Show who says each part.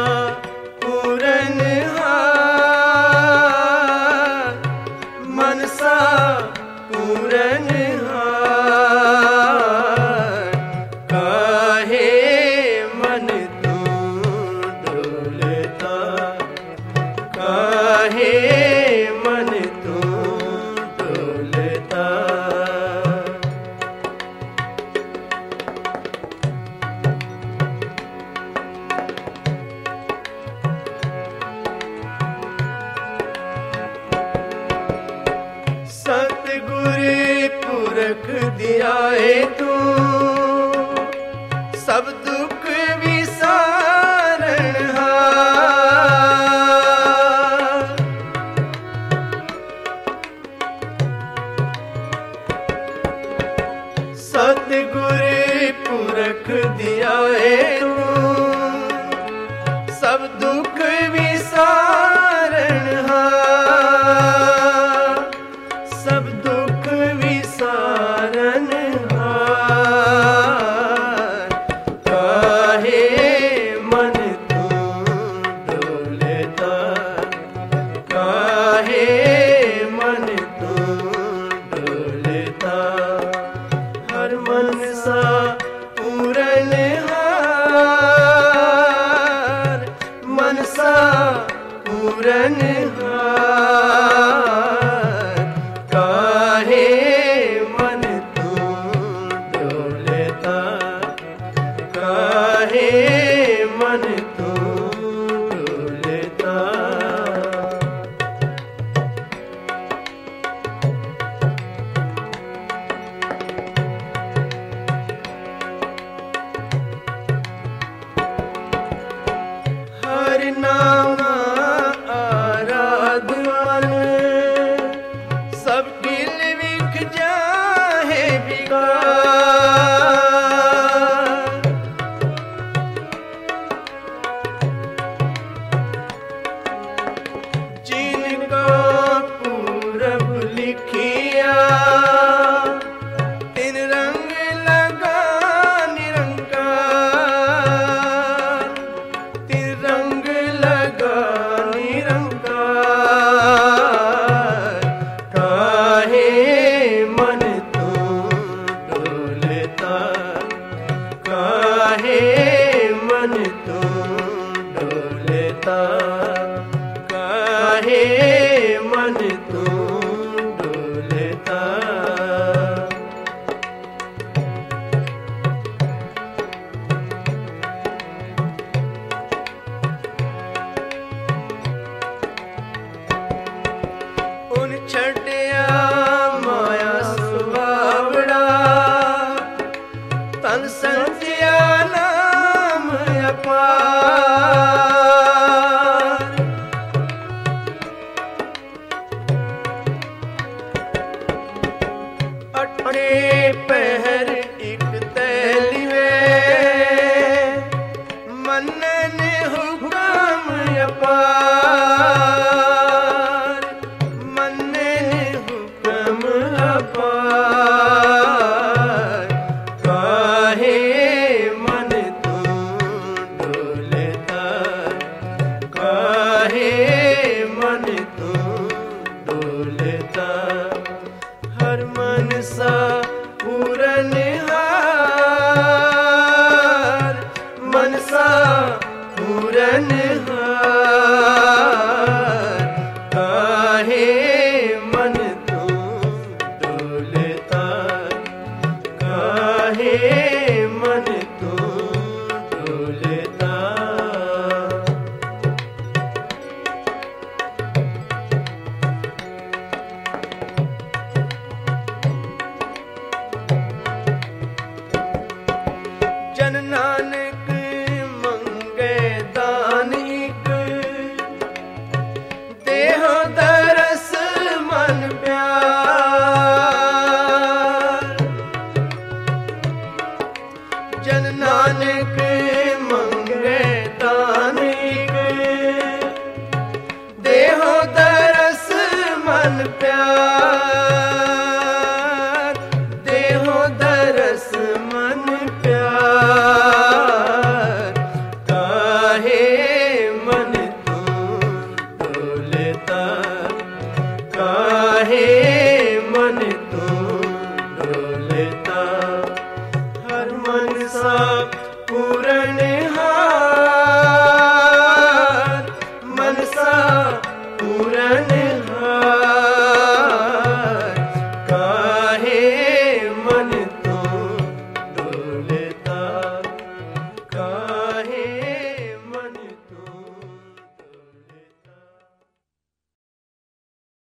Speaker 1: पूरनहार मनसा पूरनहार काहे मन तू डोलता काहे मन तू डोलता सतगुर पुरख दिया है तू सब दुख विसारणहार सतगुर पुरख दिया है तू सब दुख विसारणहार सब दुख विसारणहार काहे मन तू डोलता काहे मन तू डोलता हर मनसा पूरनहार मनसा पूरनहार काहे मन तू डोलता काहे मन तू डोलता हर नाम आराधन सब किल विख जाहे बिगार जिनका पूरब लिखिया तिन रंग लगा निरंकार तिन रंग लगा निरंकार काहे मन तू डोलता काहे मन तू डोलता काहे मन तू डोलता उन छड़िया माया सुबावड़ा तन संत्या नाम अपार अठे पहर एक तैलिवे मनन हुक्म अपार मनन हुक्म अपार काहे मन तू डोलता काहे मन तू डोलता हर मनसा पूरनहार मनसा पूरनहार काहे मन तू डोलता काहे मन तू डोलता जन नानक मंगे दानिक देह दरस मन प्यार जन नानक मंगे दानिक देह दरस मन प्यार